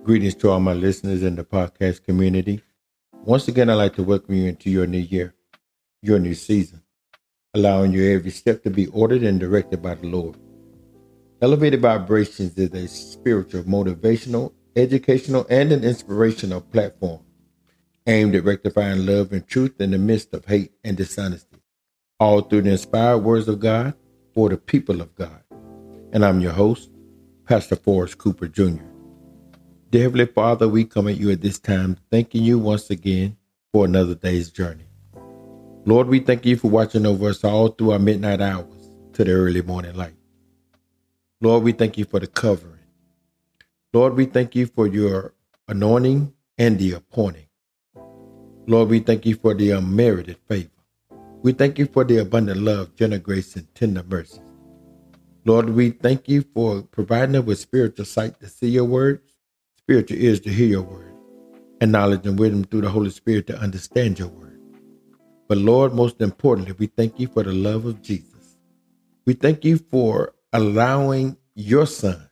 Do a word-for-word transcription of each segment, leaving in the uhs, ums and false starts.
Greetings to all my listeners in the podcast community. Once again, I'd like to welcome you into your new year, your new season, allowing your every step to be ordered and directed by the Lord. Elevated Vibrations is a spiritual, motivational, educational, and an inspirational platform aimed at rectifying love and truth in the midst of hate and dishonesty, all through the inspired words of God for the people of God. And I'm your host, Pastor Forrest Cooper Junior Dear Heavenly Father, we come at you at this time, thanking you once again for another day's journey. Lord, we thank you for watching over us all through our midnight hours to the early morning light. Lord, we thank you for the covering. Lord, we thank you for your anointing and the appointing. Lord, we thank you for the unmerited favor. We thank you for the abundant love, generous grace, and tender mercies. Lord, we thank you for providing us with spiritual sight to see your words, spiritual ears to hear your word, and knowledge and wisdom through the Holy Spirit to understand your word. But Lord, most importantly, we thank you for the love of Jesus. We thank you for allowing your Son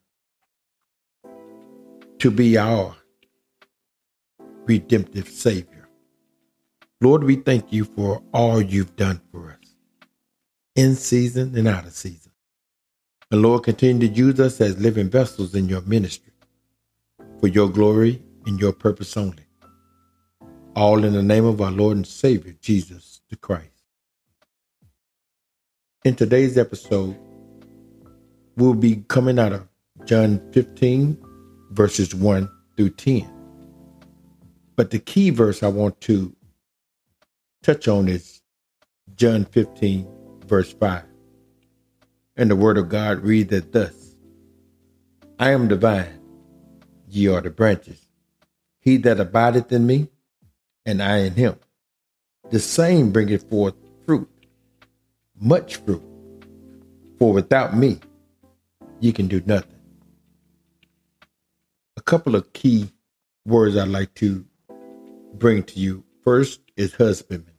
to be our redemptive Savior. Lord, we thank you for all you've done for us, in season and out of season. And Lord, continue to use us as living vessels in your ministry, for your glory and your purpose only. All in the name of our Lord and Savior, Jesus the Christ. In today's episode, we'll be coming out of John fifteen, verses one through ten. But the key verse I want to touch on is John fifteen, verse five. And the word of God reads it thus: I am the vine, ye are the branches. He that abideth in me, and I in him, the same bringeth forth fruit, much fruit. For without me, ye can do nothing. A couple of key words I'd like to bring to you. First is husbandman.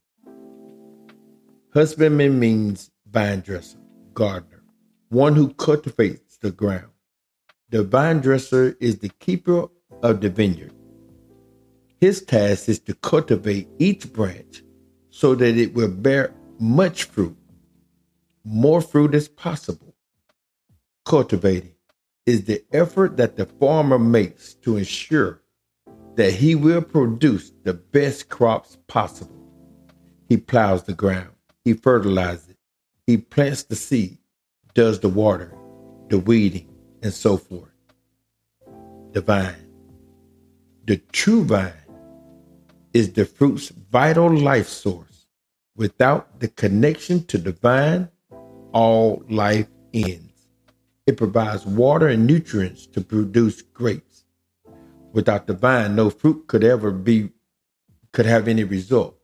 Husbandman means vine dresser, gardener, one who cultivates the ground. The vine dresser is the keeper of the vineyard. His task is to cultivate each branch so that it will bear much fruit, more fruit as possible. Cultivating is the effort that the farmer makes to ensure that he will produce the best crops possible. He plows the ground, he fertilizes it, he plants the seed, does the watering, the weeding, and so forth. The vine. The true vine is the fruit's vital life source. Without the connection to the vine, all life ends. It provides water and nutrients to produce grapes. Without the vine, no fruit could ever be, could have any result.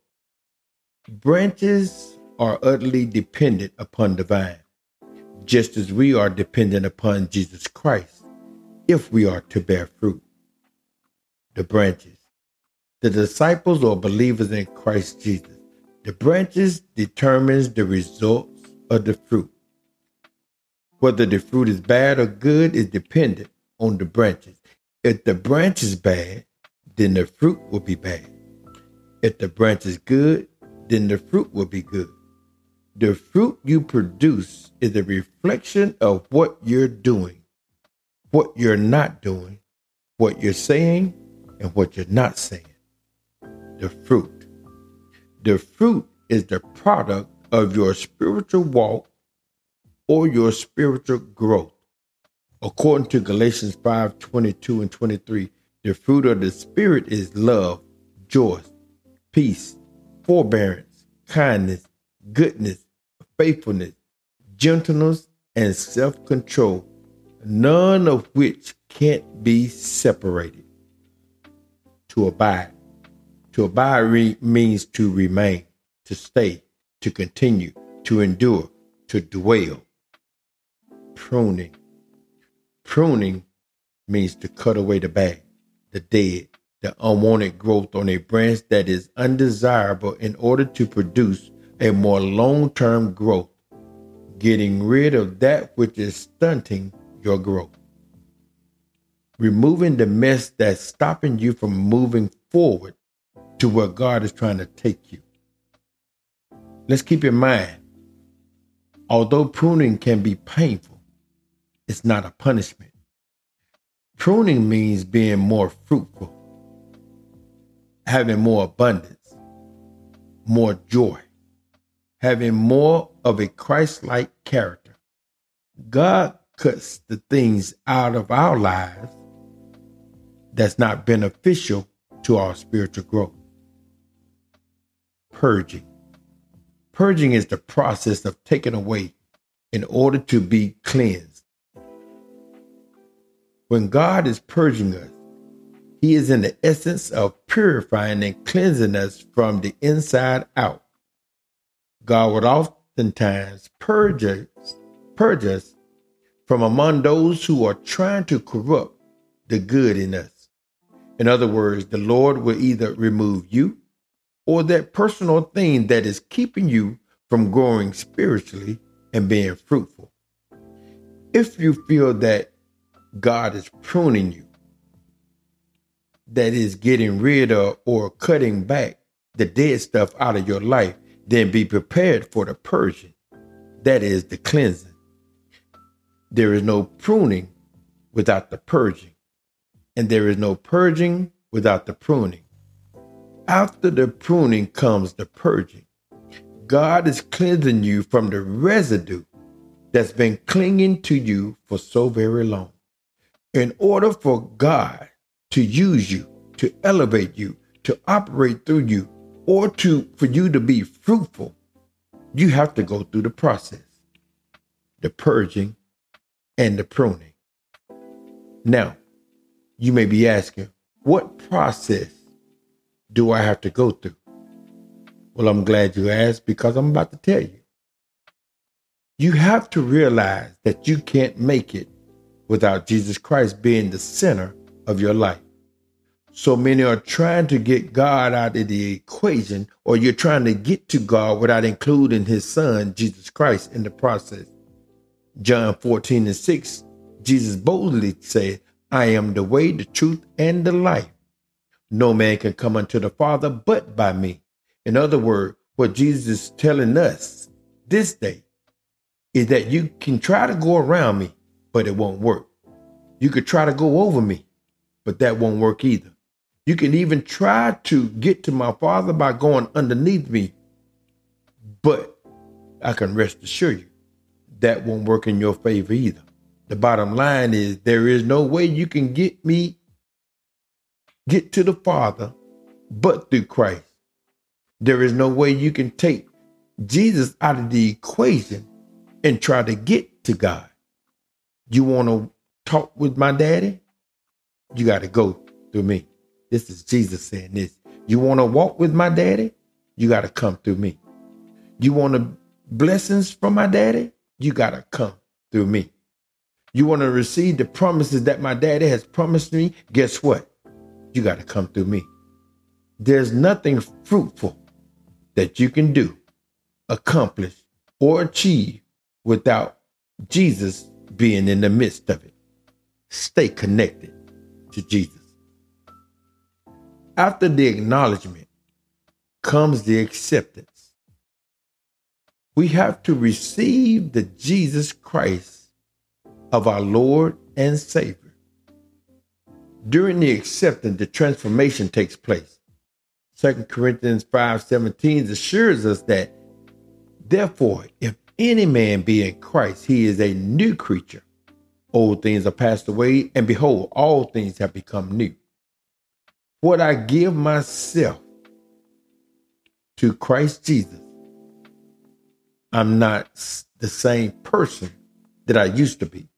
Branches are utterly dependent upon the vine, just as we are dependent upon Jesus Christ if we are to bear fruit. The branches. The disciples or believers in Christ Jesus. The branches determines the results of the fruit. Whether the fruit is bad or good is dependent on the branches. If the branch is bad, then the fruit will be bad. If the branch is good, then the fruit will be good. The fruit you produce is a reflection of what you're doing, what you're not doing, what you're saying, and what you're not saying. The fruit. The fruit is the product of your spiritual walk or your spiritual growth. According to Galatians five, twenty-two and twenty-three, the fruit of the Spirit is love, joy, peace, forbearance, kindness, goodness, faithfulness, gentleness, and self-control, none of which can't be separated. To abide. To abide re- means to remain, to stay, to continue, to endure, to dwell. Pruning. Pruning means to cut away the bad, the dead, the unwanted growth on a branch that is undesirable in order to produce a more long-term growth, getting rid of that which is stunting your growth. removing the mess that's stopping you from moving forward to where God is trying to take you. Let's keep in mind, although pruning can be painful, it's not a punishment. Pruning means being more fruitful, having more abundance, more joy, having more of a Christ-like character. God cuts the things out of our lives that's not beneficial to our spiritual growth. Purging. Purging is the process of taking away in order to be cleansed. When God is purging us, He is in the essence of purifying and cleansing us from the inside out. God would oftentimes purge us, purge us from among those who are trying to corrupt the good in us. In other words, the Lord will either remove you or that personal thing that is keeping you from growing spiritually and being fruitful. If you feel that God is pruning you, that is getting rid of or cutting back the dead stuff out of your life, then be prepared for the purging. That is the cleansing. There is no pruning without the purging, and there is no purging without the pruning. After the pruning comes the purging. God is cleansing you from the residue that's been clinging to you for so very long. In order for God to use you, to elevate you, to operate through you, or to for you to be fruitful, you have to go through the process, the purging and the pruning. Now, you may be asking, what process do I have to go through? Well, I'm glad you asked, because I'm about to tell you. You have to realize that you can't make it without Jesus Christ being the center of your life. So many are trying to get God out of the equation, or you're trying to get to God without including His Son, Jesus Christ, in the process. John fourteen and six, Jesus boldly said, I am the way, the truth, and the life. No man can come unto the Father but by me. In other words, what Jesus is telling us this day is that you can try to go around me, but it won't work. You could try to go over me, but that won't work either. You can even try to get to my Father by going underneath me, but I can rest assure you that won't work in your favor either. The bottom line is there is no way you can get me, get to the Father, but through Christ. There is no way you can take Jesus out of the equation and try to get to God. You want to talk with my daddy? You got to go through me. This is Jesus saying this. You want to walk with my daddy? You got to come through me. You want the blessings from my daddy? You got to come through me. You want to receive the promises that my daddy has promised me? Guess what? You got to come through me. There's nothing fruitful that you can do, accomplish, or achieve without Jesus being in the midst of it. Stay connected to Jesus. After the acknowledgement comes the acceptance. We have to receive the Jesus Christ of our Lord and Savior. During the acceptance, the transformation takes place. Second Corinthians five seventeen assures us that, therefore, if any man be in Christ, he is a new creature. Old things are passed away, and behold, all things have become new. What I give myself to Christ Jesus, I'm not the same person that I used to be.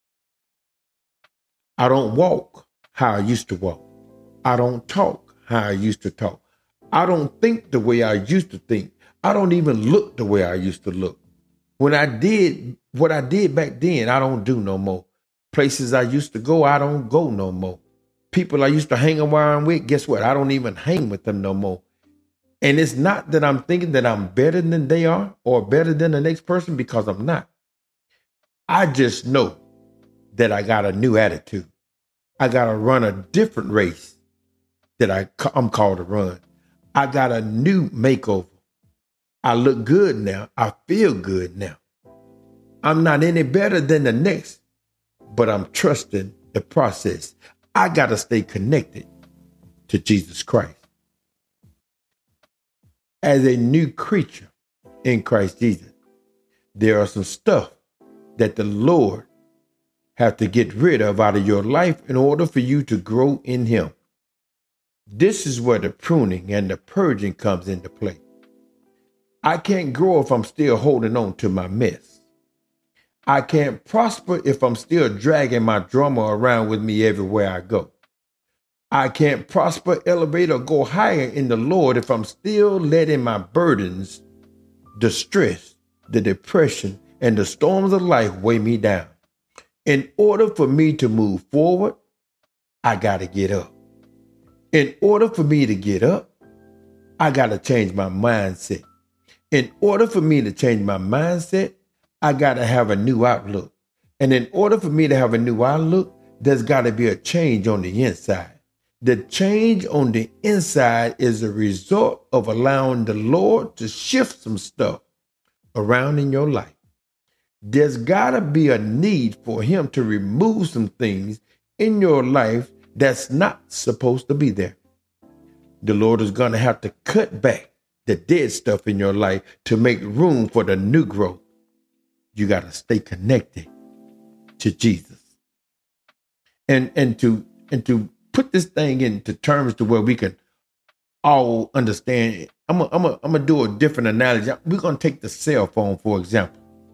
I don't walk how I used to walk. I don't talk how I used to talk. I don't think the way I used to think. I don't even look the way I used to look. When I did what I did back then, I don't do no more. Places I used to go, I don't go no more. People I used to hang around with, guess what? I don't even hang with them no more. And it's not that I'm thinking that I'm better than they are or better than the next person, because I'm not. I just know that I got a new attitude. I got to run a different race that I, I'm called to run. I got a new makeover. I look good now. I feel good now. I'm not any better than the next, but I'm trusting the process. I got to stay connected to Jesus Christ. As a new creature in Christ Jesus, there are some stuff that the Lord have to get rid of out of your life in order for you to grow in him. This is where the pruning and the purging comes into play. I can't grow if I'm still holding on to my mess. I can't prosper if I'm still dragging my drama around with me everywhere I go. I can't prosper, elevate, or go higher in the Lord if I'm still letting my burdens, the stress, the depression, and the storms of life weigh me down. In order for me to move forward, I got to get up. In order for me to get up, I got to change my mindset. In order for me to change my mindset, I got to have a new outlook. And in order for me to have a new outlook, there's got to be a change on the inside. The change on the inside is a result of allowing the Lord to shift some stuff around in your life. There's got to be a need for him to remove some things in your life that's not supposed to be there. The Lord is going to have to cut back the dead stuff in your life to make room for the new growth. You got to stay connected to Jesus. And, and to, and to put this thing into terms to where we can all understand it. I'm going I'm to I'm going to do a different analogy. We're going to take the cell phone, for example.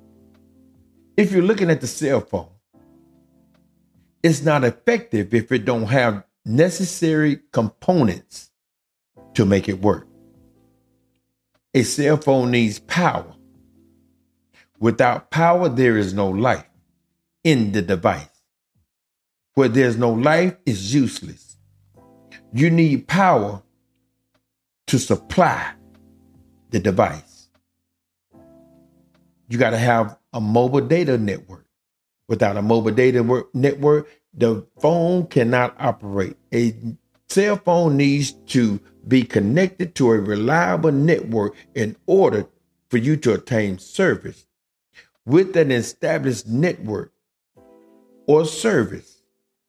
If you're looking at the cell phone, it's not effective if it don't have necessary components to make it work. A cell phone needs power. Without power, there is no life in the device. Where there's no life, it's useless. You need power to supply the device. You got to have a mobile data network. Without a mobile data network, the phone cannot operate. A cell phone needs to be connected to a reliable network in order for you to obtain service. With an established network or service,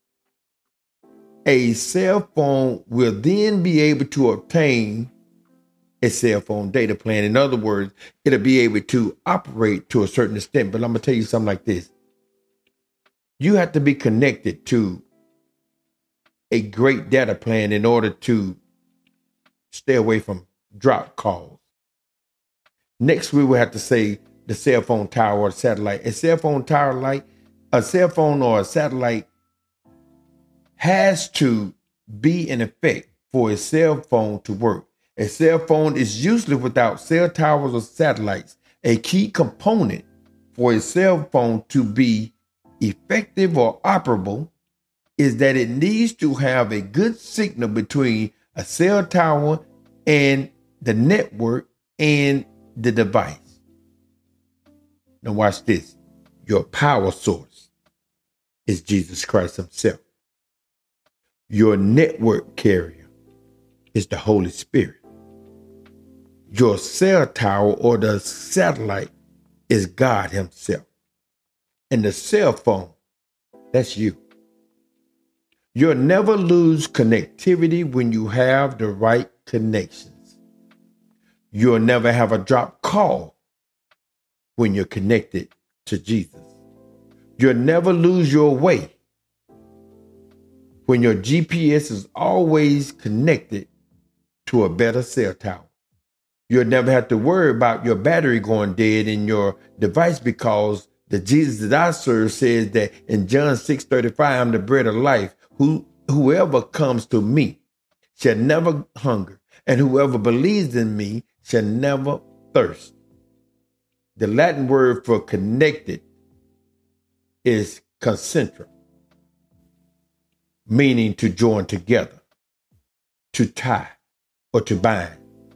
a cell phone will then be able to obtain a cell phone data plan. In other words, it'll be able to operate to a certain extent. But I'm going to tell you something like this. You have to be connected to a great data plan in order to stay away from drop calls. Next, we will have to say the cell phone tower or satellite. A cell phone tower light, a cell phone or a satellite has to be in effect for a cell phone to work. A cell phone is useless without cell towers or satellites. A key component for a cell phone to be effective or operable is that it needs to have a good signal between a cell tower and the network and the device. Now watch this. Your power source is Jesus Christ himself. Your network carrier is the Holy Spirit. Your cell tower or the satellite is God himself. And the cell phone, that's you. You'll never lose connectivity when you have the right connections. You'll never have a drop call when you're connected to Jesus. You'll never lose your way when your G P S is always connected to a better cell tower. You'll never have to worry about your battery going dead in your device because the Jesus that I serve says that in John six thirty-five, I'm the bread of life. Who, whoever comes to me shall never hunger, and whoever believes in me shall never thirst. The Latin word for connected is concentra, meaning to join together, to tie, or to bind.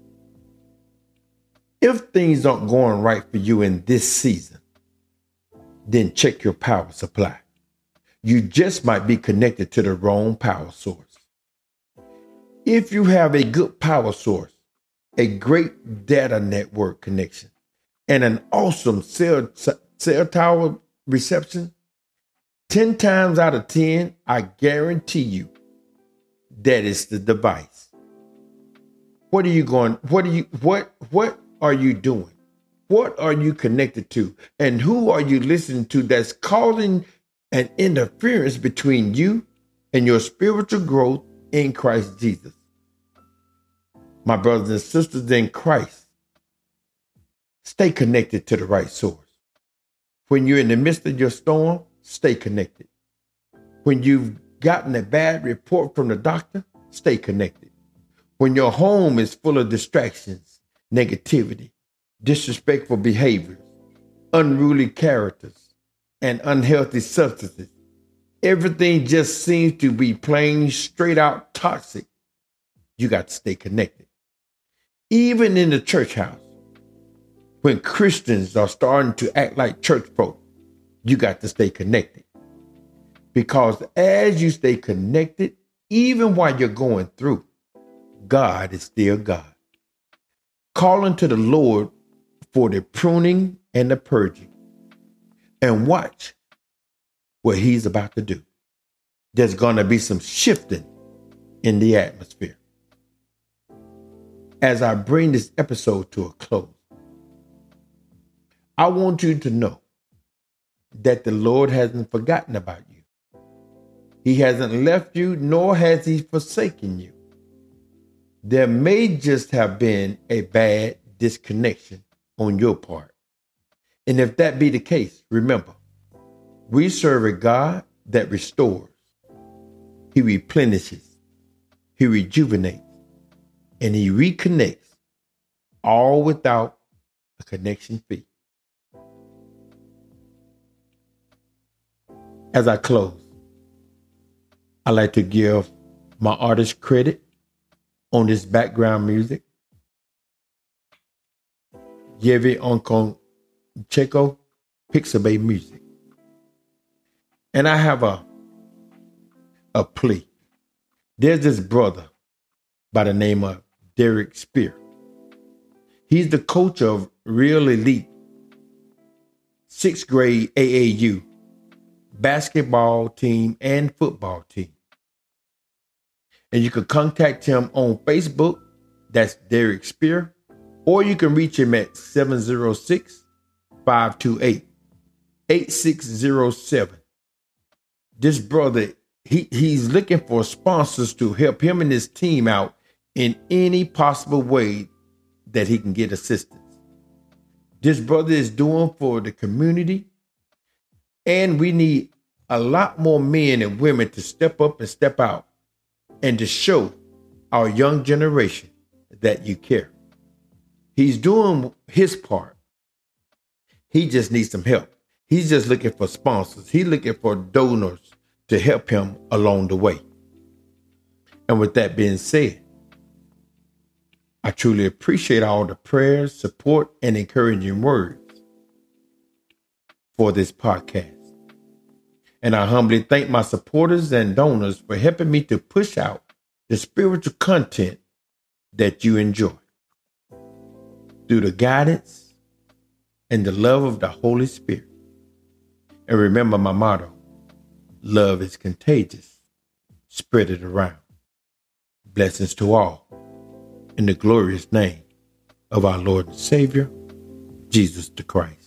If things aren't going right for you in this season, then check your power supply. You just might be connected to the wrong power source. If you have a good power source, a great data network connection, and an awesome cell, cell tower reception, ten times out of ten, I guarantee you that is the device. What are you going, what are you, what, what are you doing? What are you connected to? And who are you listening to that's causing an interference between you and your spiritual growth in Christ Jesus? My brothers and sisters in Christ, stay connected to the right source. When you're in the midst of your storm, stay connected. When you've gotten a bad report from the doctor, stay connected. When your home is full of distractions, negativity, disrespectful behaviors, unruly characters, and unhealthy substances, everything just seems to be plain straight out toxic, you got to stay connected. Even in the church house, when Christians are starting to act like church folk, you got to stay connected. Because as you stay connected, even while you're going through, God is still God. Calling to the Lord for the pruning and the purging. And watch what he's about to do. There's going to be some shifting in the atmosphere. As I bring this episode to a close, I want you to know that the Lord hasn't forgotten about you. He hasn't left you, nor has he forsaken you. There may just have been a bad disconnection on your part. And if that be the case, remember, we serve a God that restores. He replenishes. He rejuvenates. And he reconnects, all without a connection fee. As I close, I like to give my artist credit on this background music. Yevi Onkoncheko, Pixabay Music. And I have a, a plea. There's this brother by the name of Derek Spear. He's the coach of Real Elite sixth grade A A U basketball team and football team. And you can contact him on Facebook. That's Derek Spear. Or you can reach him at seven zero six, five two eight, eight six zero seven. This brother, he, he's looking for sponsors to help him and his team out in any possible way that he can get assistance. This brother is doing for the community, and we need a lot more men and women to step up and step out and to show our young generation that you care. He's doing his part. He just needs some help. He's just looking for sponsors. He's looking for donors to help him along the way. And with that being said, I truly appreciate all the prayers, support, and encouraging words for this podcast. And I humbly thank my supporters and donors for helping me to push out the spiritual content that you enjoy. Through the guidance and the love of the Holy Spirit. And remember my motto, love is contagious. Spread it around. Blessings to all. In the glorious name of our Lord and Savior, Jesus the Christ.